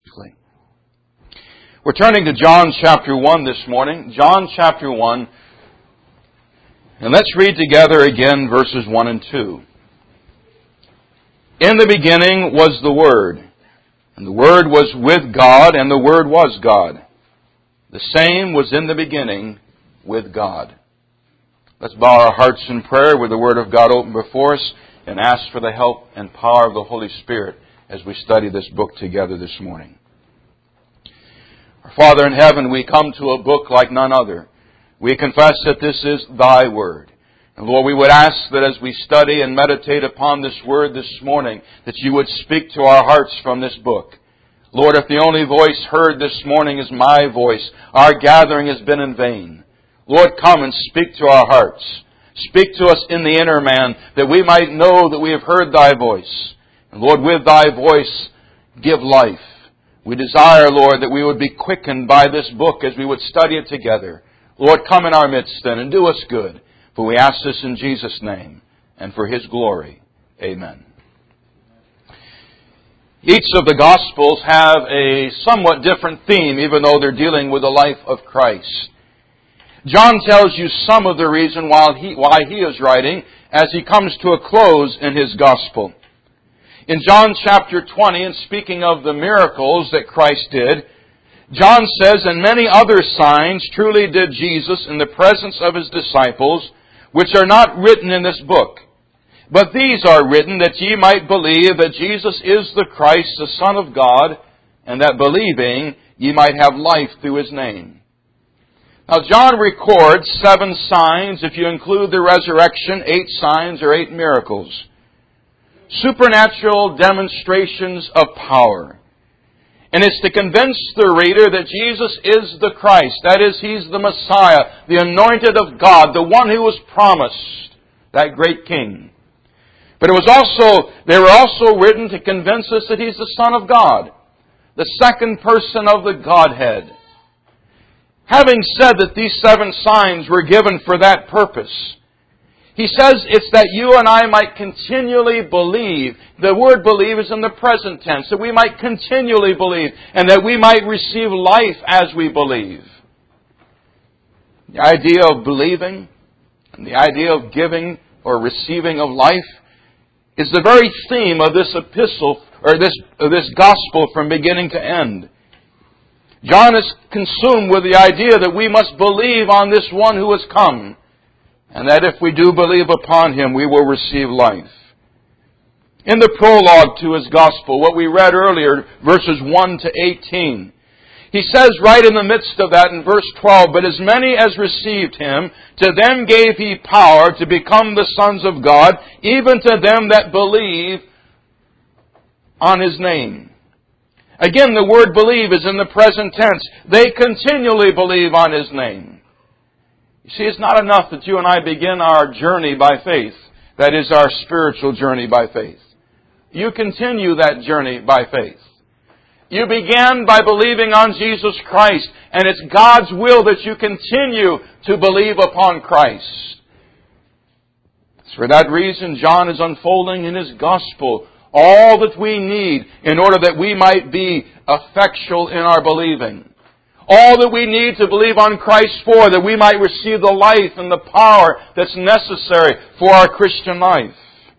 We're turning to John chapter 1 this morning. John chapter 1. And let's read together again verses 1 and 2. In the beginning was the Word, and the Word was with God, and the Word was God. The same was in the beginning with God. Let's bow our hearts in prayer with the Word of God open before us and ask for the help and power of the Holy Spirit as we study this book together this morning. Our Father in heaven, we come to a book like none other. We confess that this is Thy Word. And Lord, we would ask that as we study and meditate upon this Word this morning, that You would speak to our hearts from this book. Lord, if the only voice heard this morning is my voice, our gathering has been in vain. Lord, come and speak to our hearts. Speak to us in the inner man, that we might know that we have heard Thy voice. And Lord, with Thy voice, give life. We desire, Lord, that we would be quickened by this book as we would study it together. Lord, come in our midst then and do us good. For we ask this in Jesus' name and for His glory. Amen. Each of the Gospels have a somewhat different theme, even though they're dealing with the life of Christ. John tells you some of the reason why he is writing as he comes to a close in his Gospel. In John chapter 20, and speaking of the miracles that Christ did, John says, "And many other signs truly did Jesus in the presence of His disciples, which are not written in this book. But these are written that ye might believe that Jesus is the Christ, the Son of God, and that believing ye might have life through His name." Now John records 7 signs, if you include the resurrection, 8 signs or 8 miracles. Supernatural demonstrations of power. And it's to convince the reader that Jesus is the Christ. That is, He's the Messiah, the anointed of God, the one who was promised, that great King. But they were also written to convince us that He's the Son of God, the second person of the Godhead. Having said that these 7 signs were given for that purpose, he says it's that you and I might continually believe. The word believe is in the present tense. That we might continually believe and that we might receive life as we believe. The idea of believing and the idea of giving or receiving of life is the very theme of this epistle or this gospel from beginning to end. John is consumed with the idea that we must believe on this one who has come, and that if we do believe upon Him, we will receive life. In the prologue to his gospel, what we read earlier, verses 1 to 18, he says right in the midst of that in verse 12, "But as many as received Him, to them gave He power to become the sons of God, even to them that believe on His name." Again, the word believe is in the present tense. They continually believe on His name. You see, it's not enough that you and I begin our journey by faith. That is our spiritual journey by faith. You continue that journey by faith. You began by believing on Jesus Christ, and it's God's will that you continue to believe upon Christ. For that reason, John is unfolding in his gospel all that we need in order that we might be effectual in our believing. All that we need to believe on Christ for, that we might receive the life and the power that's necessary for our Christian life.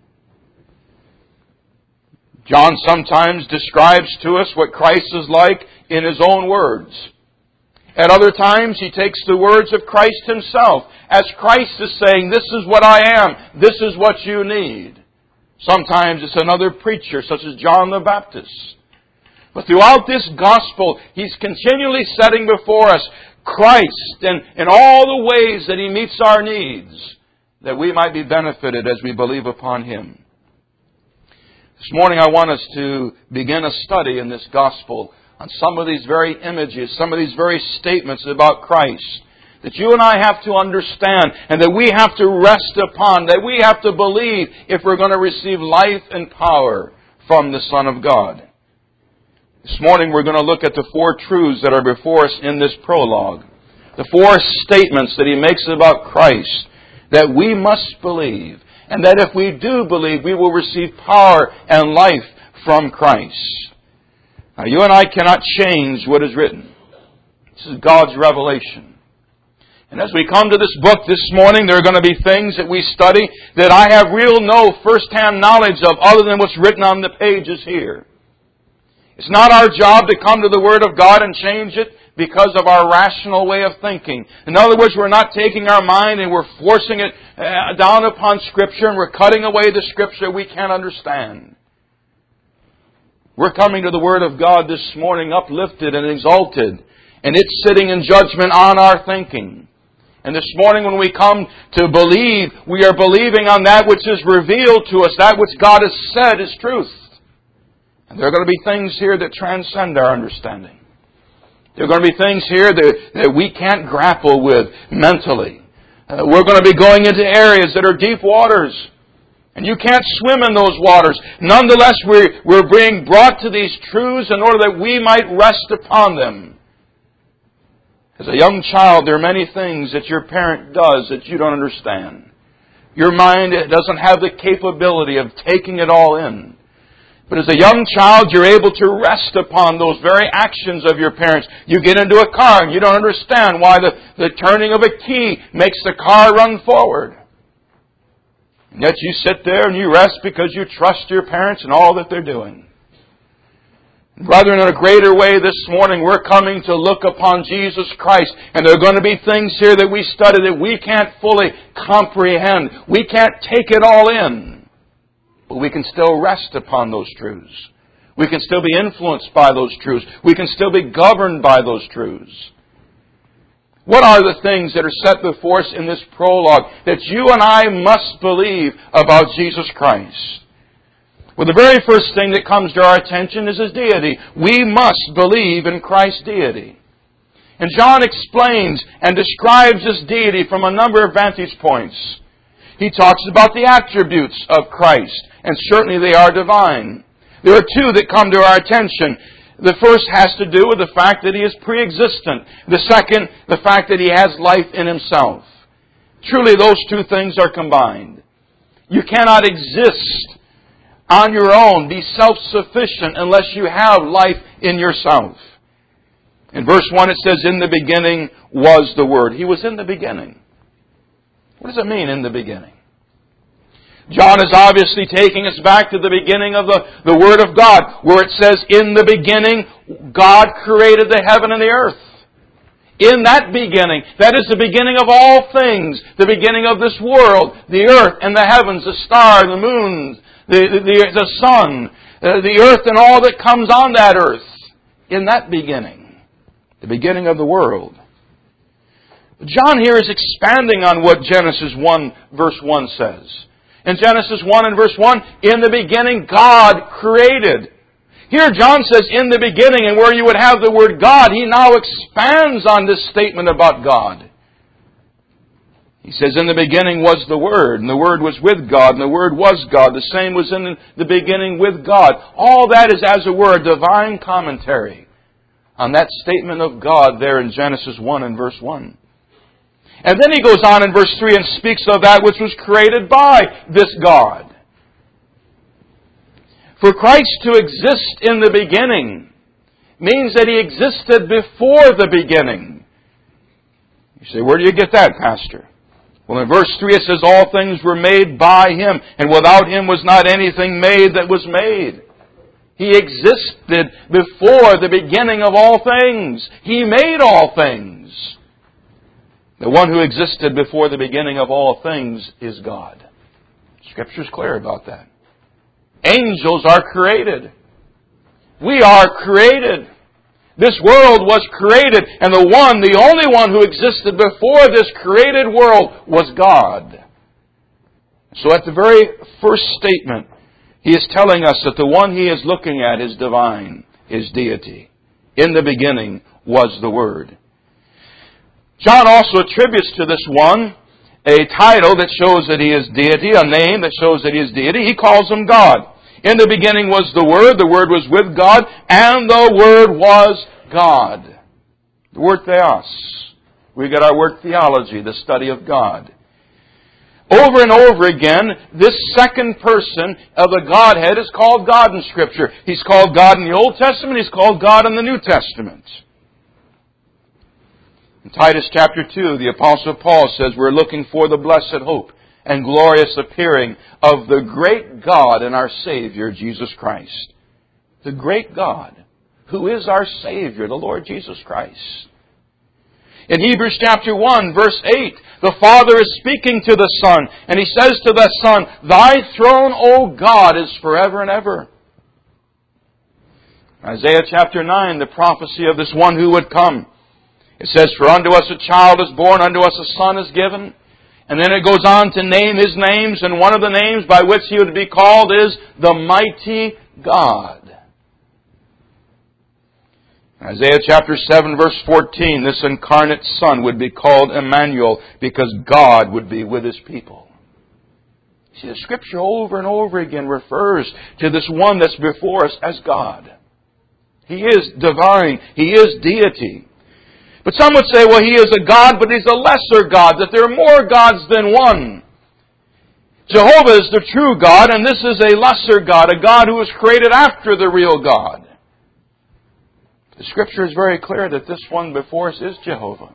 John sometimes describes to us what Christ is like in his own words. At other times, he takes the words of Christ Himself, as Christ is saying, "This is what I am, this is what you need." Sometimes it's another preacher, such as John the Baptist. But throughout this gospel, he's continually setting before us Christ and all the ways that He meets our needs, that we might be benefited as we believe upon Him. This morning I want us to begin a study in this gospel on some of these very images, some of these very statements about Christ, that you and I have to understand and that we have to rest upon, that we have to believe if we're going to receive life and power from the Son of God. This morning we're going to look at the 4 truths that are before us in this prologue. The 4 statements that he makes about Christ that we must believe. And that if we do believe, we will receive power and life from Christ. Now, you and I cannot change what is written. This is God's revelation. And as we come to this book this morning, there are going to be things that we study that I have no first-hand knowledge of other than what's written on the pages here. It's not our job to come to the Word of God and change it because of our rational way of thinking. In other words, we're not taking our mind and we're forcing it down upon Scripture and we're cutting away the Scripture we can't understand. We're coming to the Word of God this morning uplifted and exalted, and it's sitting in judgment on our thinking. And this morning when we come to believe, we are believing on that which is revealed to us, that which God has said is truth. And there are going to be things here that transcend our understanding. There are going to be things here that we can't grapple with mentally. We're going to be going into areas that are deep waters. And you can't swim in those waters. Nonetheless, we're being brought to these truths in order that we might rest upon them. As a young child, there are many things that your parent does that you don't understand. Your mind doesn't have the capability of taking it all in. But as a young child, you're able to rest upon those very actions of your parents. You get into a car and you don't understand why the turning of a key makes the car run forward. And yet you sit there and you rest because you trust your parents and all that they're doing. Brethren, in a greater way this morning, we're coming to look upon Jesus Christ. And there are going to be things here that we study that we can't fully comprehend. We can't take it all in. But we can still rest upon those truths. We can still be influenced by those truths. We can still be governed by those truths. What are the things that are set before us in this prologue that you and I must believe about Jesus Christ? Well, the very first thing that comes to our attention is His deity. We must believe in Christ's deity. And John explains and describes this deity from a number of vantage points. He talks about the attributes of Christ, and certainly they are divine. There are two that come to our attention. The first has to do with the fact that He is pre-existent. The second, the fact that He has life in Himself. Truly, those two things are combined. You cannot exist on your own, be self-sufficient, unless you have life in yourself. In verse 1 it says, "In the beginning was the Word." He was in the beginning. What does it mean, in the beginning? John is obviously taking us back to the beginning of the Word of God, where it says, "In the beginning, God created the heaven and the earth." In that beginning, that is the beginning of all things, the beginning of this world, the earth and the heavens, the star, the moon, the sun, the earth and all that comes on that earth. In that beginning, the beginning of the world. John here is expanding on what Genesis 1 verse 1 says. In Genesis 1 and verse 1, in the beginning God created. Here John says in the beginning, and where you would have the word God, he now expands on this statement about God. He says, in the beginning was the Word, and the Word was with God, and the Word was God. The same was in the beginning with God. All that is, as it were, a divine commentary on that statement of God there in Genesis 1 and verse 1. And then he goes on in verse 3 and speaks of that which was created by this God. For Christ to exist in the beginning means that He existed before the beginning. You say, where do you get that, Pastor? Well, in verse 3 it says, all things were made by Him, and without Him was not anything made that was made. He existed before the beginning of all things. He made all things. The one who existed before the beginning of all things is God. Scripture's clear about that. Angels are created. We are created. This world was created, and the only one who existed before this created world was God. So at the very first statement, He is telling us that the one He is looking at is divine, is deity. In the beginning was the Word. John also attributes to this one a title that shows that He is deity, a name that shows that He is deity. He calls Him God. In the beginning was the Word was with God, and the Word was God. The word theos. We get our word theology, the study of God. Over and over again, this second person of the Godhead is called God in Scripture. He's called God in the Old Testament. He's called God in the New Testament. In Titus chapter 2, the Apostle Paul says, we're looking for the blessed hope and glorious appearing of the great God and our Savior, Jesus Christ. The great God, who is our Savior, the Lord Jesus Christ. In Hebrews chapter 1, verse 8, the Father is speaking to the Son, and He says to the Son, Thy throne, O God, is forever and ever. Isaiah chapter 9, the prophecy of this one who would come. It says, For unto us a child is born, unto us a son is given. And then it goes on to name His names, and one of the names by which He would be called is the Mighty God. Isaiah chapter 7 verse 14, this incarnate Son would be called Emmanuel because God would be with His people. See, the Scripture over and over again refers to this one that's before us as God. He is divine. He is deity. But some would say, well, He is a God, but He's a lesser God, that there are more gods than one. Jehovah is the true God, and this is a lesser God, a God who was created after the real God. The Scripture is very clear that this one before us is Jehovah.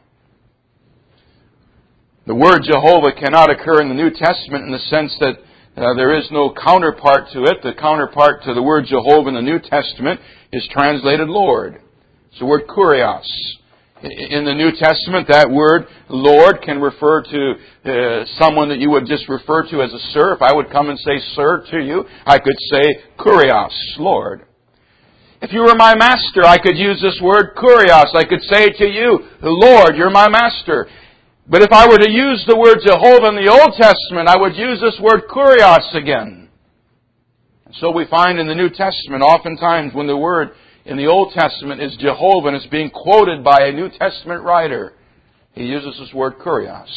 The word Jehovah cannot occur in the New Testament in the sense that there is no counterpart to it. The counterpart to the word Jehovah in the New Testament is translated Lord. It's the word kurios. In the New Testament, that word Lord can refer to someone that you would just refer to as a sir. If I would come and say sir to you, I could say kurios, Lord. If you were my master, I could use this word kurios. I could say to you, Lord, you're my master. But if I were to use the word Jehovah in the Old Testament, I would use this word kurios again. And so we find in the New Testament, oftentimes when the word in the Old Testament is Jehovah and it's being quoted by a New Testament writer, he uses this word kurios.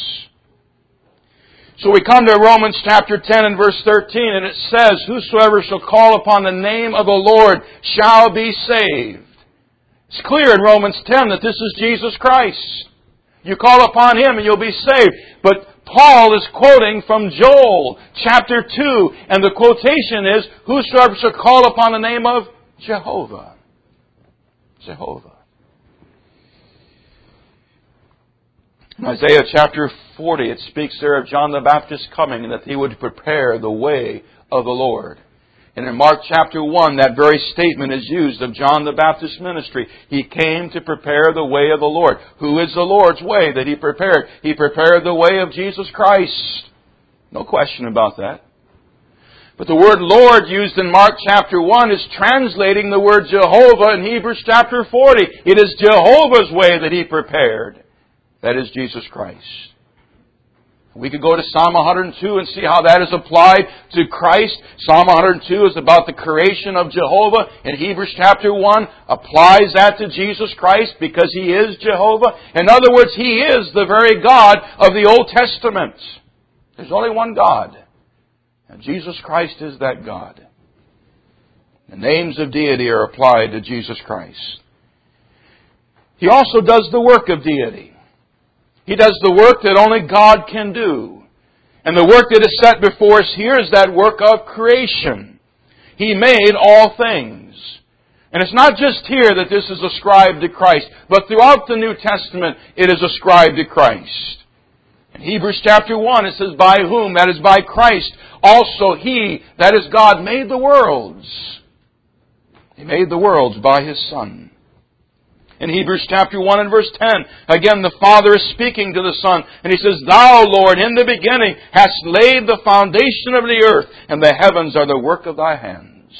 So we come to Romans chapter 10 and verse 13, and it says, Whosoever shall call upon the name of the Lord shall be saved. It's clear in Romans 10 that this is Jesus Christ. You call upon Him and you'll be saved. But Paul is quoting from Joel chapter 2, and the quotation is, Whosoever shall call upon the name of Jehovah. Jehovah. In Isaiah chapter 40, it speaks there of John the Baptist coming and that he would prepare the way of the Lord. And in Mark chapter 1, that very statement is used of John the Baptist's ministry. He came to prepare the way of the Lord. Who is the Lord's way that He prepared? He prepared the way of Jesus Christ. No question about that. But the word Lord used in Mark chapter 1 is translating the word Jehovah in Hebrews chapter 40. It is Jehovah's way that He prepared. That is Jesus Christ. We could go to Psalm 102 and see how that is applied to Christ. Psalm 102 is about the creation of Jehovah. And Hebrews chapter 1 applies that to Jesus Christ because He is Jehovah. In other words, He is the very God of the Old Testament. There's only one God. And Jesus Christ is that God. The names of deity are applied to Jesus Christ. He also does the work of deity. He does the work that only God can do. And the work that is set before us here is that work of creation. He made all things. And it's not just here that this is ascribed to Christ, but throughout the New Testament it is ascribed to Christ. In Hebrews chapter 1 it says, By whom? That is by Christ. Also He, that is God, made the worlds. He made the worlds by His Son. In Hebrews chapter 1 and verse 10, again the Father is speaking to the Son, and He says, Thou, Lord, in the beginning hast laid the foundation of the earth, and the heavens are the work of Thy hands.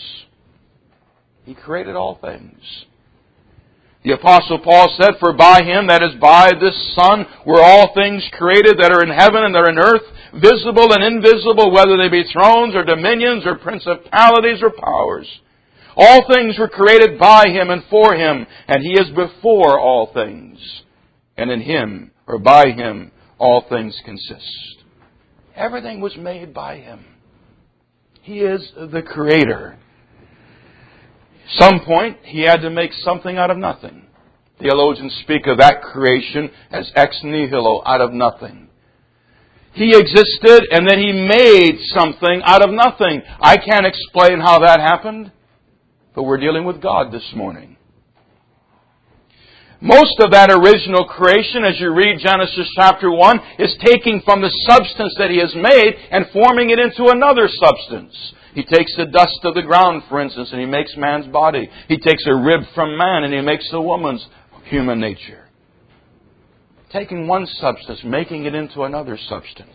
He created all things. The Apostle Paul said, For by Him, that is by this Son, were all things created that are in heaven and that are in earth, visible and invisible, whether they be thrones or dominions or principalities or powers. All things were created by Him and for Him, and He is before all things. And in Him, or by Him, all things consist. Everything was made by Him. He is the Creator. At some point, He had to make something out of nothing. Theologians speak of that creation as ex nihilo, out of nothing. He existed and then He made something out of nothing. I can't explain how that happened, but we're dealing with God this morning. Most of that original creation, as you read Genesis chapter 1, is taking from the substance that He has made and forming it into another substance. He takes the dust of the ground, for instance, and He makes man's body. He takes a rib from man and He makes the woman's human nature. Taking one substance, making it into another substance.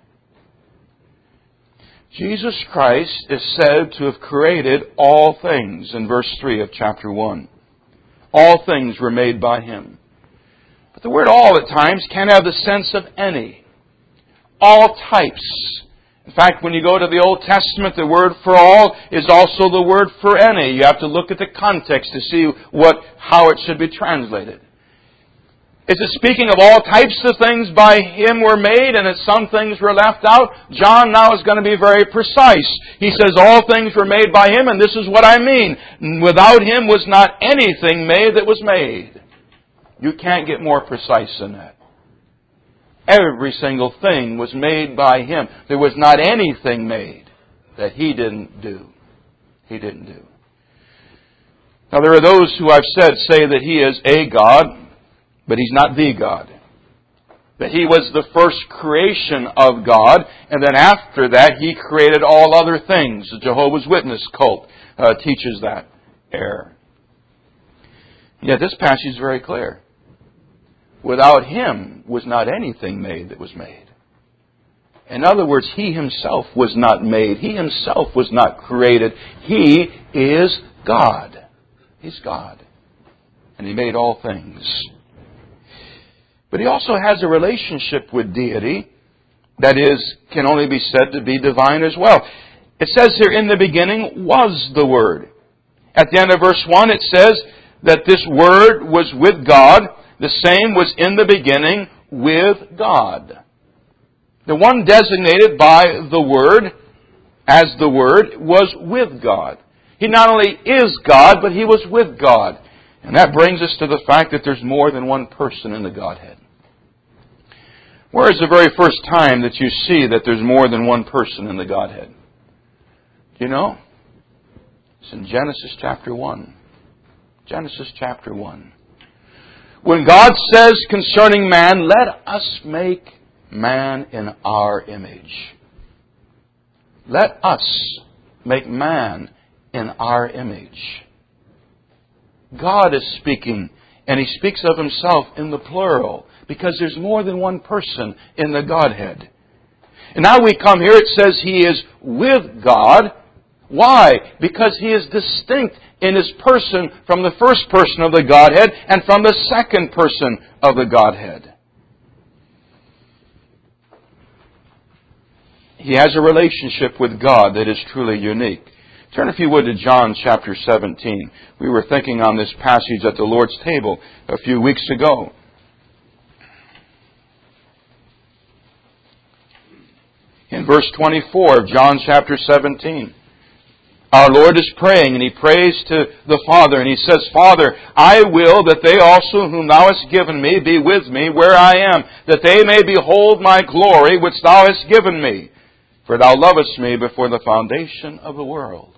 Jesus Christ is said to have created all things in verse 3 of chapter 1. All things were made by Him. But the word all at times can have the sense of any. All types. In fact, when you go to the Old Testament, the word for all is also the word for any. You have to look at the context to see how it should be translated. Is it speaking of all types of things by Him were made and that some things were left out? John now is going to be very precise. He says all things were made by Him, and this is what I mean. Without Him was not anything made that was made. You can't get more precise than that. Every single thing was made by Him. There was not anything made that He didn't do. He didn't do. Now there are those who I've said say that He is a God, but He's not the God. That He was the first creation of God, and then after that He created all other things. The Jehovah's Witness cult teaches that error. Yet this passage is very clear. Without Him was not anything made that was made. In other words, He Himself was not made. He Himself was not created. He is God. He's God. And He made all things. But He also has a relationship with deity that can only be said to be divine as well. It says here, in the beginning was the Word. At the end of verse 1, it says that this Word was with God. The same was in the beginning with God. The one designated by the Word as the Word was with God. He not only is God, but He was with God. And that brings us to the fact that there's more than one person in the Godhead. Where is the very first time that you see that there's more than one person in the Godhead? Do you know? It's in Genesis chapter 1. Genesis chapter 1. When God says concerning man, let us make man in our image. Let us make man in our image. God is speaking, and He speaks of Himself in the plural, because there's more than one person in the Godhead. And now we come here, it says He is with God. Why? Because He is distinct in His person from the first person of the Godhead and from the second person of the Godhead. He has a relationship with God that is truly unique. Turn, if you would, to John chapter 17. We were thinking on this passage at the Lord's table a few weeks ago. In verse 24 of John chapter 17, our Lord is praying, and He prays to the Father, and He says, Father, I will that they also whom Thou hast given me be with me where I am, that they may behold my glory which Thou hast given me. For Thou lovest me before the foundation of the world.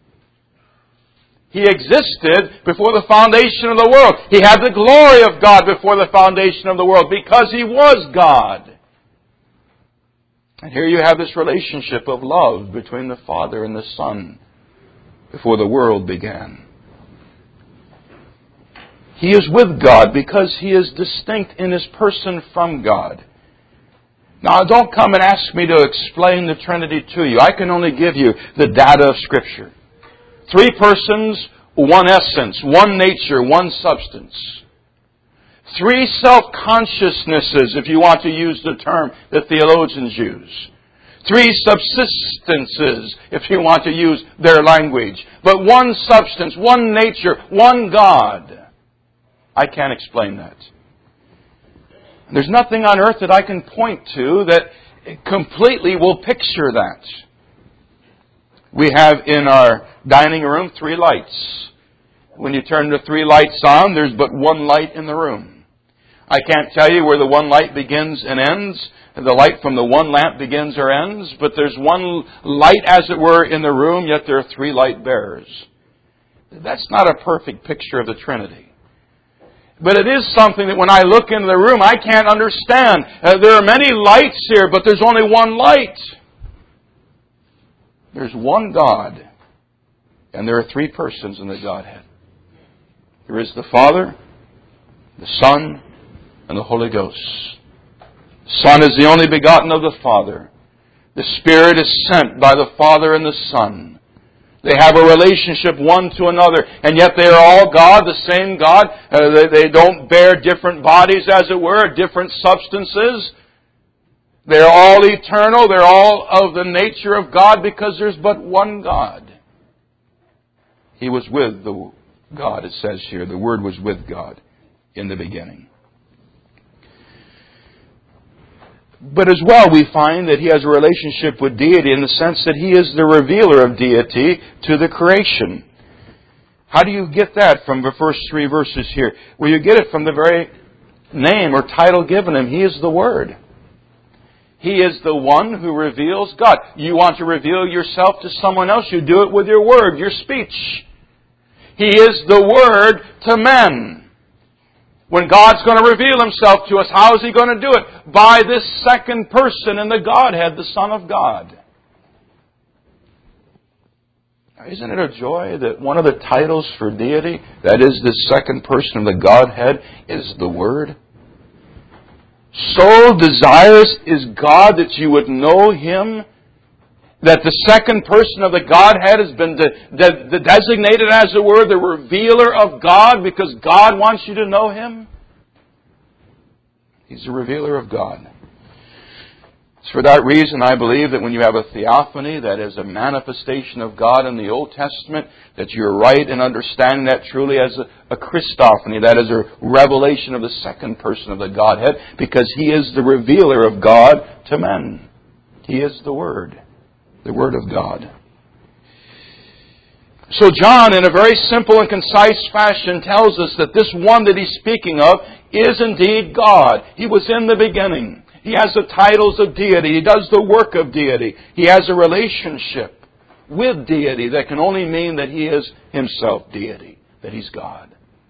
He existed before the foundation of the world. He had the glory of God before the foundation of the world because He was God. And here you have this relationship of love between the Father and the Son before the world began. He is with God because He is distinct in His person from God. Now, don't come and ask me to explain the Trinity to you. I can only give you the data of Scripture. 3 persons, one essence, one nature, one substance. 3 self-consciousnesses, if you want to use the term that theologians use. 3 subsistences, if you want to use their language. But one substance, one nature, one God. I can't explain that. There's nothing on earth that I can point to that completely will picture that. We have in our dining room 3 lights. When you turn the 3 lights on, there's but one light in the room. I can't tell you where the one light begins and ends, the light from the one lamp begins or ends, but there's one light, as it were, in the room, yet there are three light bearers. That's not a perfect picture of the Trinity. But it is something that when I look into the room, I can't understand. There are many lights here, but there's only one light. There's one God, and there are three persons in the Godhead. There is the Father, the Son, and the Holy Ghost. The Son is the only begotten of the Father. The Spirit is sent by the Father and the Son. They have a relationship one to another, and yet they are all God, the same God. They don't bear different bodies, as it were, different substances. They're all eternal. They're all of the nature of God because there's but one God. He was with the God, it says here. The Word was with God in the beginning. But as well, we find that He has a relationship with deity in the sense that He is the revealer of deity to the creation. How do you get that from the first three verses here? Well, you get it from the very name or title given Him. He is the Word. He is the one who reveals God. You want to reveal yourself to someone else, you do it with your word, your speech. He is the Word to men. When God's going to reveal Himself to us, how is He going to do it? By this second person in the Godhead, the Son of God. Now, isn't it a joy that one of the titles for deity, that is the second person of the Godhead, is the Word? So desirous is God that you would know Him, that the second person of the Godhead has been designated, as it were, the revealer of God, because God wants you to know Him. He's the revealer of God. It's for that reason I believe that when you have a theophany, that is a manifestation of God in the Old Testament, that you're right in understanding that truly as a Christophany, that is a revelation of the second person of the Godhead, because He is the revealer of God to men. He is the Word of God. So John, in a very simple and concise fashion, tells us that this one that he's speaking of is indeed God. He was in the beginning. He has the titles of deity. He does the work of deity. He has a relationship with deity that can only mean that He is Himself deity, that He's God.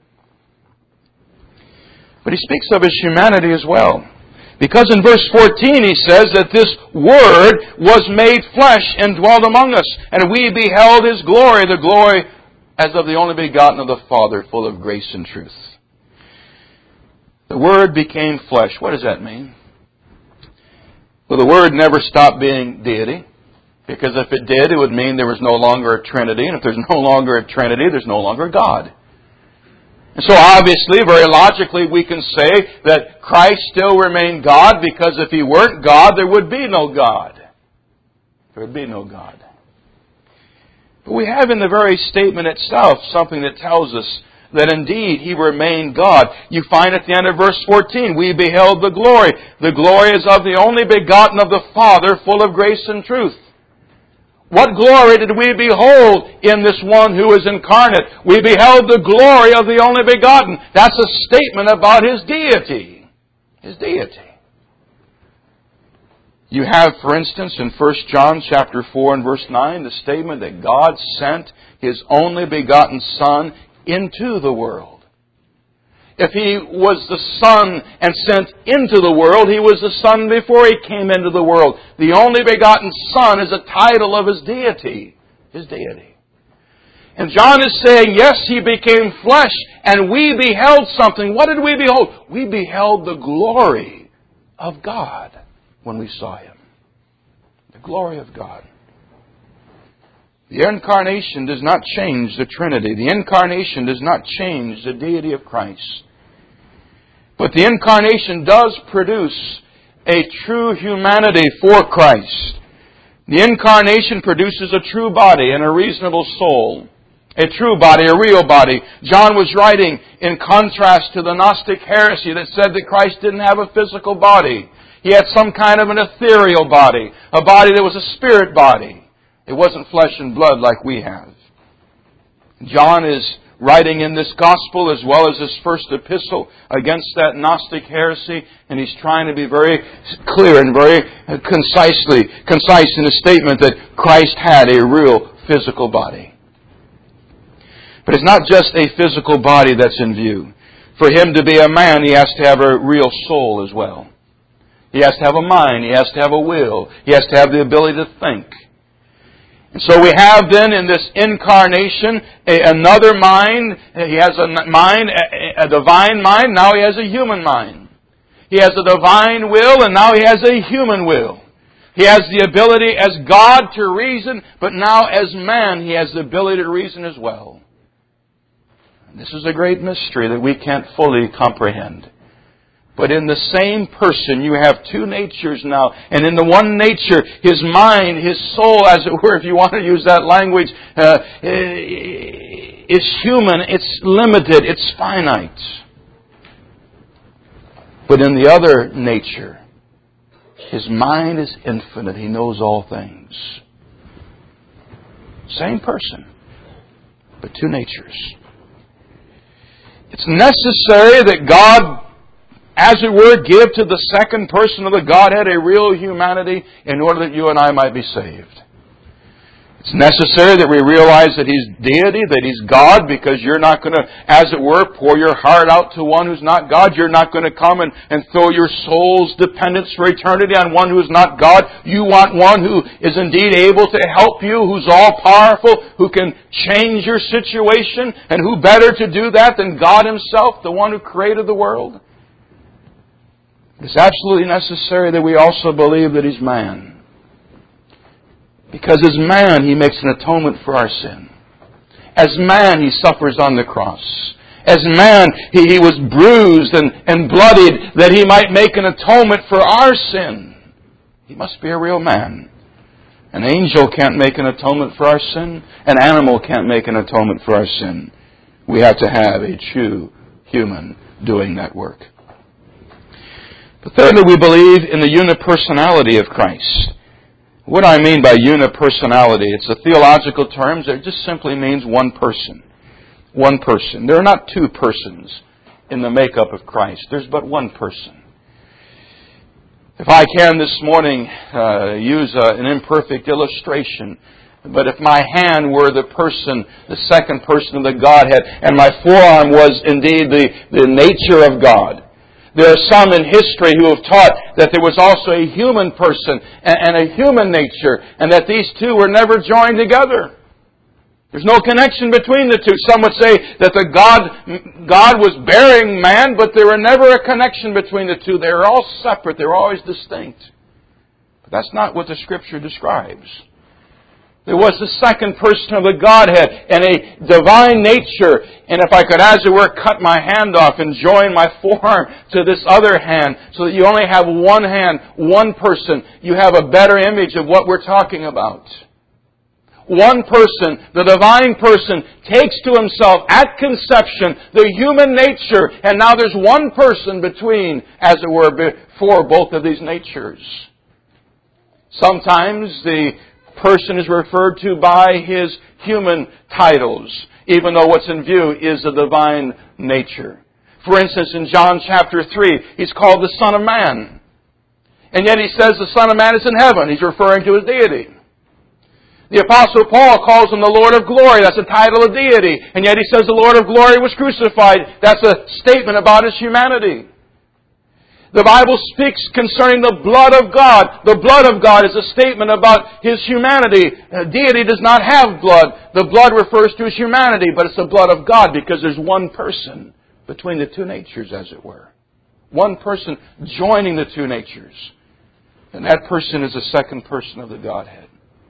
But he speaks of His humanity as well. Because in verse 14 he says that this Word was made flesh and dwelt among us, and we beheld His glory, the glory as of the only begotten of the Father, full of grace and truth. The Word became flesh. What does that mean? Well, the Word never stopped being deity, because if it did, it would mean there was no longer a Trinity, and if there's no longer a Trinity, there's no longer God. And so obviously, very logically, we can say that Christ still remained God, because if He weren't God, there would be no God. There would be no God. But we have in the very statement itself something that tells us that indeed He remained God. You find at the end of verse 14, we beheld the glory. The glory is of the only begotten of the Father, full of grace and truth. What glory did we behold in this one who is incarnate? We beheld the glory of the only begotten. That's a statement about His deity. His deity. You have, for instance, in 1 John chapter 4 and verse 9, the statement that God sent His only begotten Son into the world. If He was the Son and sent into the world, He was the Son before He came into the world. The only begotten Son is a title of His deity. His deity. And John is saying, yes, He became flesh, and we beheld something. What did we behold? We beheld the glory of God when we saw Him. The glory of God. The Incarnation does not change the Trinity. The Incarnation does not change the deity of Christ. But the Incarnation does produce a true humanity for Christ. The Incarnation produces a true body and a reasonable soul. A true body, a real body. John was writing in contrast to the Gnostic heresy that said that Christ didn't have a physical body. He had some kind of an ethereal body. A body that was a spirit body. It wasn't flesh and blood like we have. John is writing in this gospel as well as his first epistle against that Gnostic heresy, and he's trying to be very clear and very concise in his statement that Christ had a real physical body. But it's not just a physical body that's in view. For him to be a man, he has to have a real soul as well. He has to have a mind. He has to have a will. He has to have the ability to think. And so we have then in this incarnation another mind. He has a mind, a divine mind. Now he has a human mind. He has a divine will, and now he has a human will. He has the ability as God to reason, but now as man he has the ability to reason as well. And this is a great mystery that we can't fully comprehend. But in the same person, you have two natures now. And in the one nature, his mind, his soul, as it were, if you want to use that language, is human, it's limited, it's finite. But in the other nature, his mind is infinite. He knows all things. Same person, but two natures. It's necessary that God, as it were, give to the second person of the Godhead a real humanity in order that you and I might be saved. It's necessary that we realize that He's deity, that He's God, because you're not going to, as it were, pour your heart out to one who's not God. You're not going to come and throw your soul's dependence for eternity on one who is not God. You want one who is indeed able to help you, who's all-powerful, who can change your situation, and who better to do that than God Himself, the one who created the world? It's absolutely necessary that we also believe that He's man. Because as man, He makes an atonement for our sin. As man, He suffers on the cross. As man, He was bruised and bloodied that He might make an atonement for our sin. He must be a real man. An angel can't make an atonement for our sin. An animal can't make an atonement for our sin. We have to have a true human doing that work. But thirdly, we believe in the unipersonality of Christ. What I mean by unipersonality, it's a theological term. It just simply means one person. One person. There are not two persons in the makeup of Christ. There's but one person. If I can this morning use an imperfect illustration, but if my hand were the person, the second person of the Godhead, and my forearm was indeed the nature of God, there are some in history who have taught that there was also a human person and a human nature, and that these two were never joined together. There's no connection between the two. Some would say that God was bearing man, but there were never a connection between the two. They were all separate. They were always distinct. But that's not what the Scripture describes. There was the second person of the Godhead and a divine nature. And if I could, as it were, cut my hand off and join my forearm to this other hand so that you only have one hand, one person, you have a better image of what we're talking about. One person, the divine person, takes to himself at conception the human nature, and now there's one person between, as it were, before both of these natures. Sometimes the person is referred to by his human titles, even though what's in view is the divine nature. For instance, in John chapter 3, He's called the Son of Man. And yet He says the Son of Man is in heaven. He's referring to His deity. The Apostle Paul calls Him the Lord of Glory. That's a title of deity. And yet he says the Lord of Glory was crucified. That's a statement about His humanity. The Bible speaks concerning the blood of God. The blood of God is a statement about His humanity. Deity does not have blood. The blood refers to His humanity, but it's the blood of God because there's one person between the two natures, as it were. One person joining the two natures. And that person is the second person of the Godhead.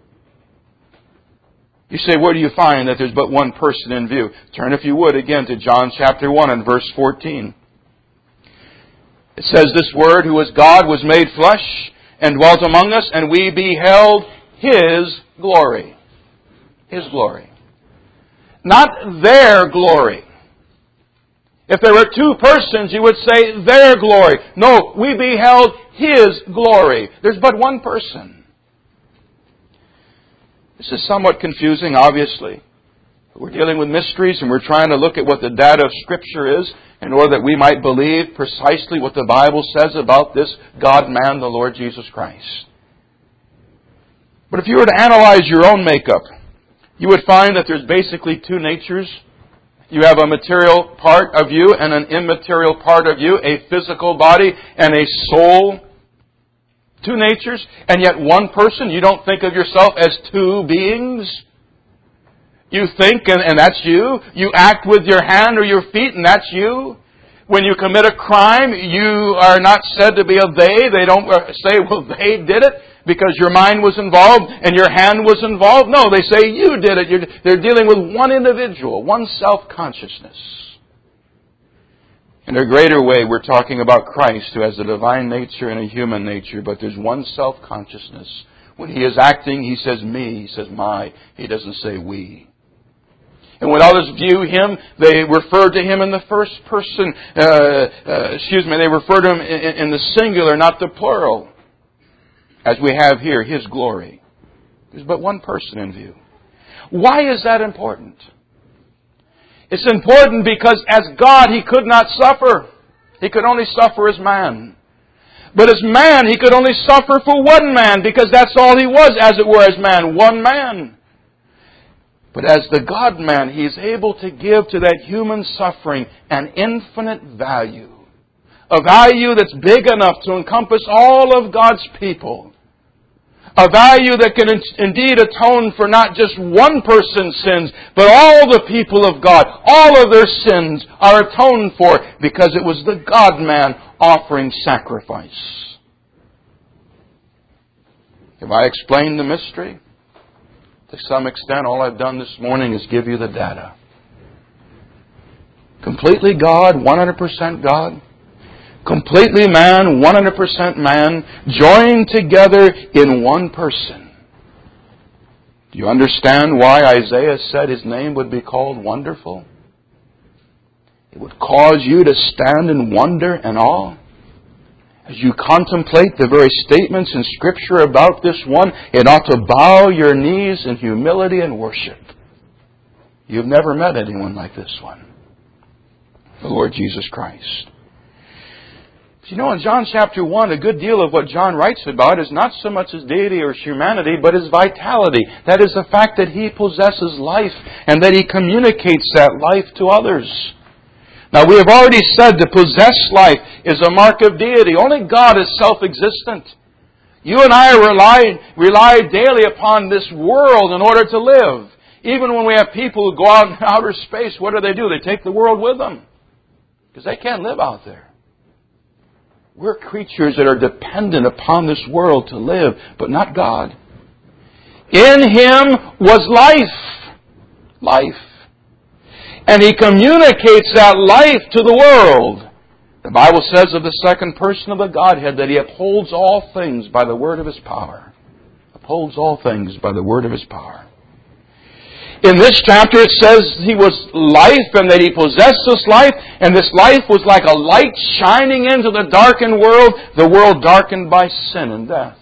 You say, where do you find that there's but one person in view? Turn, if you would, again to John chapter 1 and verse 14. It says, this Word, who is God, was made flesh and dwelt among us, and we beheld His glory. His glory. Not their glory. If there were two persons, you would say their glory. No, we beheld His glory. There's but one person. This is somewhat confusing, obviously. We're dealing with mysteries, and we're trying to look at what the data of Scripture is in order that we might believe precisely what the Bible says about this God-man, the Lord Jesus Christ. But if you were to analyze your own makeup, you would find that there's basically two natures. You have a material part of you and an immaterial part of you, a physical body and a soul. Two natures, and yet one person. You don't think of yourself as two beings. You think, and that's you. You act with your hand or your feet, and that's you. When you commit a crime, you are not said to be a they. They don't say, well, they did it because your mind was involved and your hand was involved. No, they say you did it. They're dealing with one individual, one self-consciousness. In a greater way, we're talking about Christ, who has a divine nature and a human nature, but there's one self-consciousness. When He is acting, He says me, He says my. He doesn't say we. And when others view Him, they refer to Him in the first person. They refer to Him in the singular, not the plural. As we have here, His glory. There's but one person in view. Why is that important? It's important because as God, He could not suffer. He could only suffer as man. But as man, He could only suffer for one man because that's all He was, as it were, as man. One man. But as the God-man, He is able to give to that human suffering an infinite value. A value that's big enough to encompass all of God's people. A value that can indeed atone for not just one person's sins, but all the people of God. All of their sins are atoned for because it was the God-man offering sacrifice. Have I explained the mystery? To some extent, all I've done this morning is give you the data. Completely God, 100% God. Completely man, 100% man, joined together in one person. Do you understand why Isaiah said His name would be called Wonderful? It would cause you to stand in wonder and awe. As you contemplate the very statements in Scripture about this one, it ought to bow your knees in humility and worship. You've never met anyone like this one. The Lord Jesus Christ. You know, in John chapter 1, a good deal of what John writes about is not so much His deity or His humanity, but His vitality. That is the fact that He possesses life and that He communicates that life to others. Now, we have already said to possess life is a mark of deity. Only God is self-existent. You and I rely daily upon this world in order to live. Even when we have people who go out in outer space, what do? They take the world with them. Because they can't live out there. We're creatures that are dependent upon this world to live, but not God. In Him was life. Life. And He communicates that life to the world. The Bible says of the second person of the Godhead that He upholds all things by the word of His power. Upholds all things by the word of His power. In this chapter it says He was life and that He possessed this life. And this life was like a light shining into the darkened world. The world darkened by sin and death.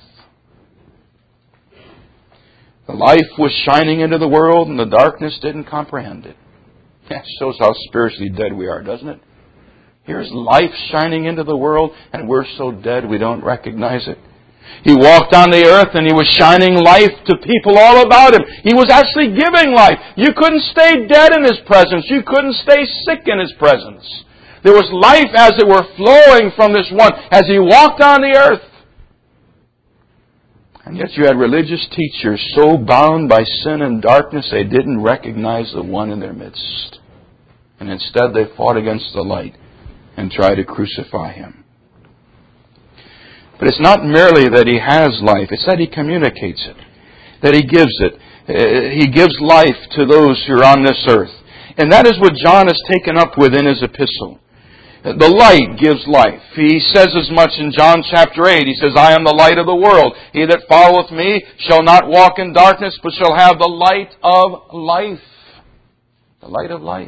The life was shining into the world and the darkness didn't comprehend it. That shows how spiritually dead we are, doesn't it? Here's life shining into the world, and we're so dead we don't recognize it. He walked on the earth, and He was shining life to people all about Him. He was actually giving life. You couldn't stay dead in His presence. You couldn't stay sick in His presence. There was life, as it were, flowing from this one as He walked on the earth. And yet you had religious teachers so bound by sin and darkness they didn't recognize the one in their midst. And instead they fought against the light and tried to crucify Him. But it's not merely that He has life, it's that He communicates it, that He gives it. He gives life to those who are on this earth. And that is what John has taken up with in his epistle. The light gives life. He says as much in John chapter 8. He says, I am the light of the world. He that followeth me shall not walk in darkness, but shall have the light of life. The light of life.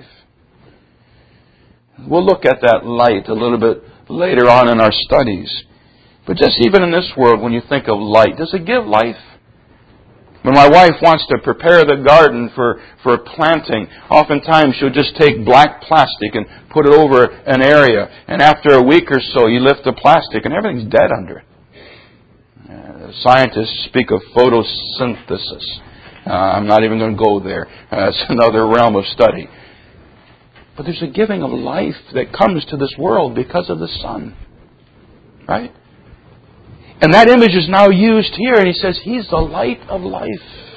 We'll look at that light a little bit later on in our studies. But just even in this world, when you think of light, does it give life? When my wife wants to prepare the garden for planting, oftentimes she'll just take black plastic and put it over an area. And after a week or so, you lift the plastic and everything's dead under it. Scientists speak of photosynthesis. I'm not even going to go there. It's another realm of study. But there's a giving of life that comes to this world because of the sun. Right? And that image is now used here, and he says, He's the light of life.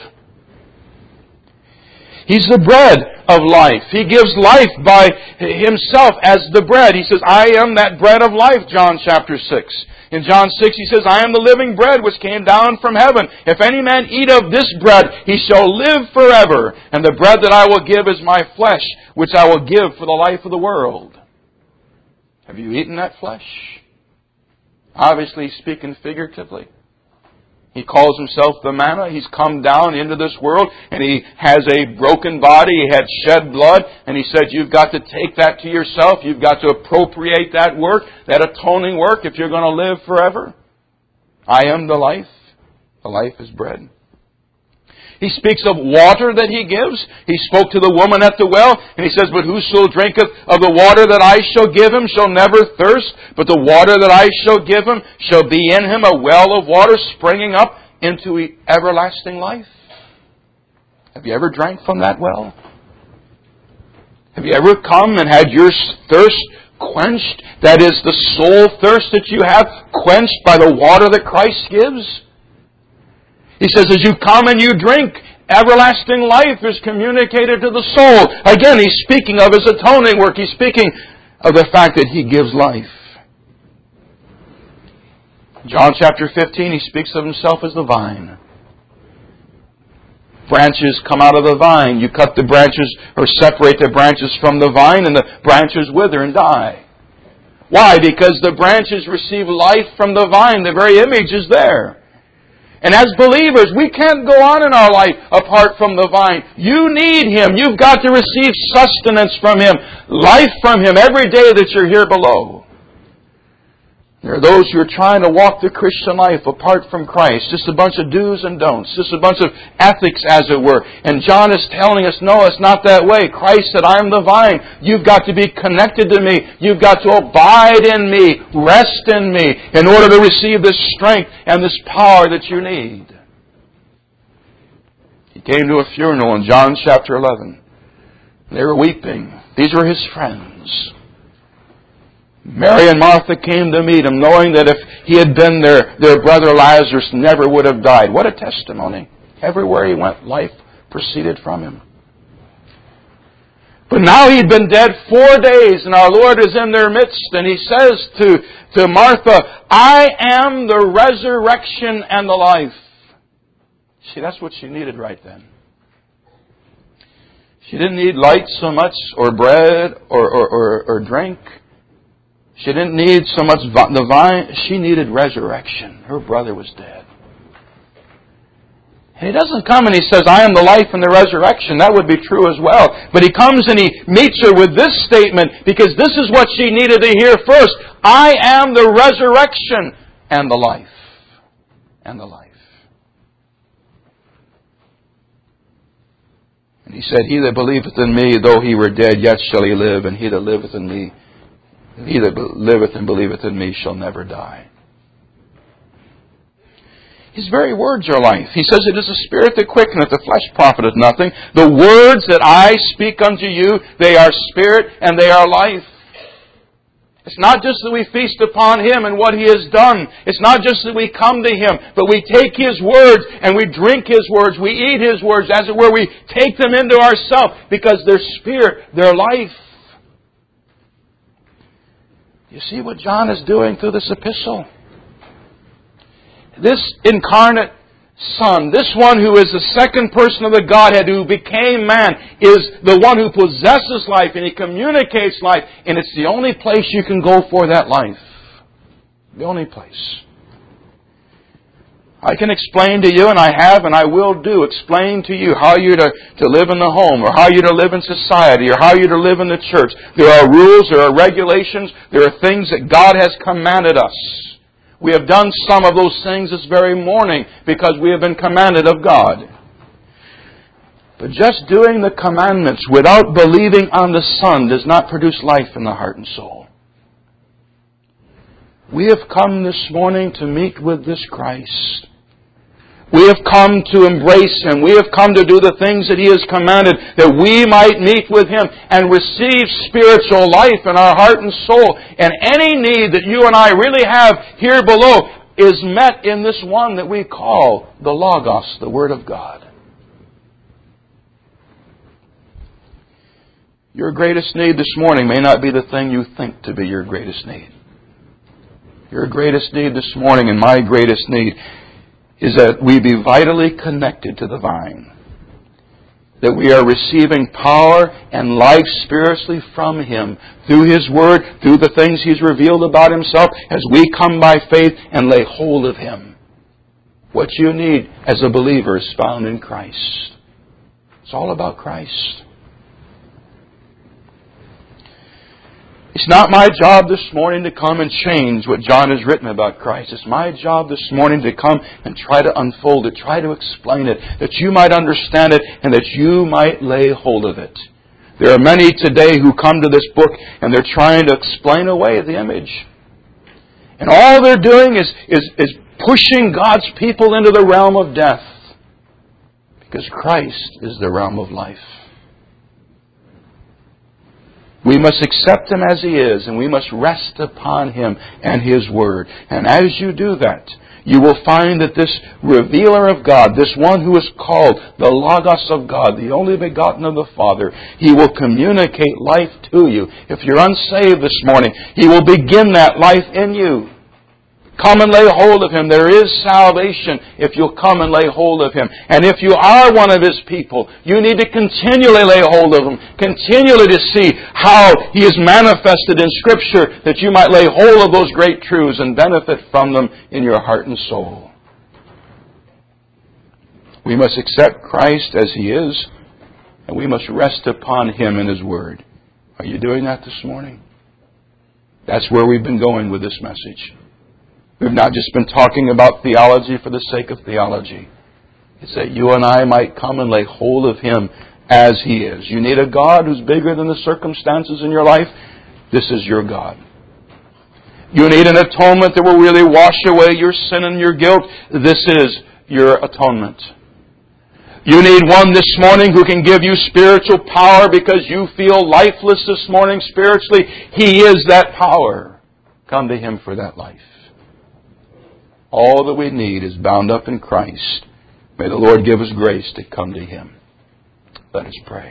He's the bread of life. He gives life by Himself as the bread. He says, I am that bread of life, John chapter 6. In John 6, He says, I am the living bread which came down from heaven. If any man eat of this bread, he shall live forever. And the bread that I will give is my flesh, which I will give for the life of the world. Have you eaten that flesh? Obviously speaking figuratively. He calls Himself the manna. He's come down into this world and He has a broken body. He had shed blood. And He said, you've got to take that to yourself. You've got to appropriate that work, that atoning work, if you're going to live forever. I am the life. The life is bread. He speaks of water that He gives. He spoke to the woman at the well, and He says, but whoso drinketh of the water that I shall give him shall never thirst, but the water that I shall give him shall be in him a well of water springing up into everlasting life. Have you ever drank from that well? Have you ever come and had your thirst quenched? That is the soul thirst that you have quenched by the water that Christ gives? He says, as you come and you drink, everlasting life is communicated to the soul. Again, He's speaking of His atoning work. He's speaking of the fact that He gives life. John chapter 15, He speaks of Himself as the vine. Branches come out of the vine. You cut the branches or separate the branches from the vine and the branches wither and die. Why? Because the branches receive life from the vine. The very image is there. And as believers, we can't go on in our life apart from the vine. You need Him. You've got to receive sustenance from Him, life from Him every day that you're here below. There are those who are trying to walk the Christian life apart from Christ. Just a bunch of do's and don'ts. Just a bunch of ethics, as it were. And John is telling us, no, it's not that way. Christ said, I am the vine. You've got to be connected to me. You've got to abide in me. Rest in me in order to receive this strength and this power that you need. He came to a funeral in John chapter 11. They were weeping. These were His friends. Mary and Martha came to meet Him, knowing that if He had been their brother Lazarus never would have died. What a testimony. Everywhere He went, life proceeded from Him. But now He'd been dead 4 days, and our Lord is in their midst, and He says to Martha, I am the resurrection and the life. See, that's what she needed right then. She didn't need light so much, or bread, or drink. She didn't need so much the vine. She needed resurrection. Her brother was dead. And He doesn't come and He says, I am the life and the resurrection. That would be true as well. But He comes and He meets her with this statement because this is what she needed to hear first. I am the resurrection and the life. And the life. And He said, He that believeth in me, though he were dead, yet shall he live. And he that liveth in me, he that liveth and believeth in me shall never die. His very words are life. He says, it is the Spirit that quickeneth, the flesh profiteth nothing. The words that I speak unto you, they are spirit and they are life. It's not just that we feast upon Him and what He has done. It's not just that we come to Him, but we take His words and we drink His words. We eat His words, as it were. We take them into ourselves because they're spirit, they're life. You see what John is doing through this epistle? This incarnate Son, this one who is the second person of the Godhead who became man, is the one who possesses life and He communicates life. And it's the only place you can go for that life. The only place. I can explain to you, and I have and I will do, explain to you how you're to live in the home, or how you're to live in society, or how you're to live in the church. There are rules, there are regulations, there are things that God has commanded us. We have done some of those things this very morning because we have been commanded of God. But just doing the commandments without believing on the Son does not produce life in the heart and soul. We have come this morning to meet with this Christ. We have come to embrace Him. We have come to do the things that He has commanded, that we might meet with Him and receive spiritual life in our heart and soul. And any need that you and I really have here below is met in this one that we call the Logos, the Word of God. Your greatest need this morning may not be the thing you think to be your greatest need. Your greatest need this morning, and my greatest need, is that we be vitally connected to the vine. That we are receiving power and life spiritually from Him through His Word, through the things He's revealed about Himself, as we come by faith and lay hold of Him. What you need as a believer is found in Christ. It's all about Christ. It's not my job this morning to come and change what John has written about Christ. It's my job this morning to come and try to unfold it, try to explain it, that you might understand it and that you might lay hold of it. There are many today who come to this book and they're trying to explain away the image. And all they're doing is pushing God's people into the realm of death. Because Christ is the realm of life. We must accept Him as He is, and we must rest upon Him and His Word. And as you do that, you will find that this revealer of God, this one who is called the Logos of God, the only begotten of the Father, He will communicate life to you. If you're unsaved this morning, He will begin that life in you. Come and lay hold of Him. There is salvation if you'll come and lay hold of Him. And if you are one of His people, you need to continually lay hold of Him. Continually to see how He is manifested in Scripture, that you might lay hold of those great truths and benefit from them in your heart and soul. We must accept Christ as He is, and we must rest upon Him and His Word. Are you doing that this morning? That's where we've been going with this message. We've not just been talking about theology for the sake of theology. It's that you and I might come and lay hold of Him as He is. You need a God who's bigger than the circumstances in your life. This is your God. You need an atonement that will really wash away your sin and your guilt. This is your atonement. You need one this morning who can give you spiritual power because you feel lifeless this morning spiritually. He is that power. Come to Him for that life. All that we need is bound up in Christ. May the Lord give us grace to come to Him. Let us pray.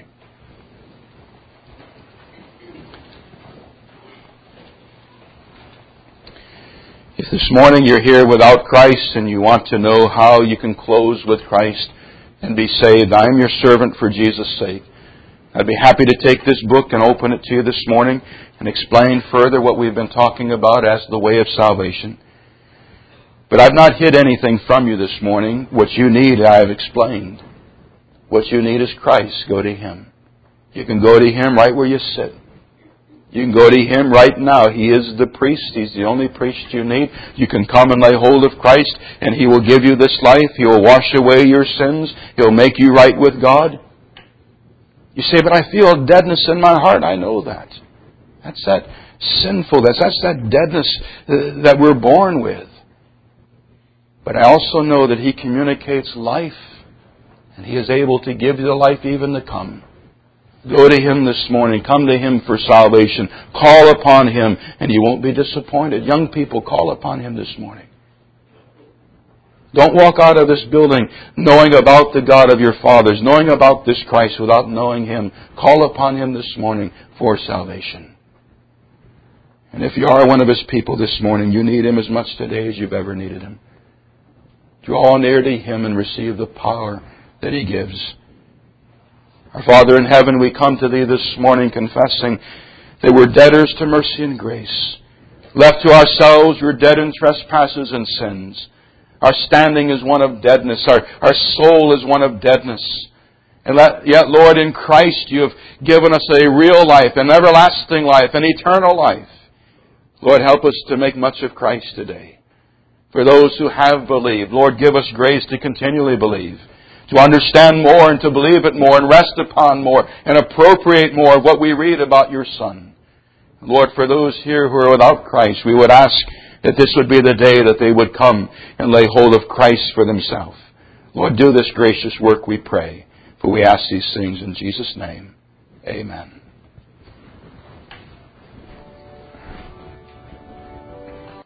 If this morning you're here without Christ and you want to know how you can close with Christ and be saved, I'm your servant for Jesus' sake. I'd be happy to take this book and open it to you this morning and explain further what we've been talking about as the way of salvation. But I've not hid anything from you this morning. What you need, I have explained. What you need is Christ. Go to Him. You can go to Him right where you sit. You can go to Him right now. He is the priest. He's the only priest you need. You can come and lay hold of Christ, and He will give you this life. He will wash away your sins. He'll make you right with God. You say, but I feel a deadness in my heart. I know that. That's that sinfulness. That's that deadness that we're born with. But I also know that He communicates life, and He is able to give you the life even to come. Go to Him this morning. Come to Him for salvation. Call upon Him, and you won't be disappointed. Young people, call upon Him this morning. Don't walk out of this building knowing about the God of your fathers, knowing about this Christ without knowing Him. Call upon Him this morning for salvation. And if you are one of His people this morning, you need Him as much today as you've ever needed Him. Draw near to Him and receive the power that He gives. Our Father in heaven, we come to Thee this morning confessing that we're debtors to mercy and grace. Left to ourselves, we're dead in trespasses and sins. Our standing is one of deadness. Our soul is one of deadness. And yet, Lord, in Christ You have given us a real life, an everlasting life, an eternal life. Lord, help us to make much of Christ today. For those who have believed, Lord, give us grace to continually believe, to understand more and to believe it more and rest upon more and appropriate more of what we read about your Son. Lord, for those here who are without Christ, we would ask that this would be the day that they would come and lay hold of Christ for themselves. Lord, do this gracious work, we pray. For we ask these things in Jesus' name. Amen.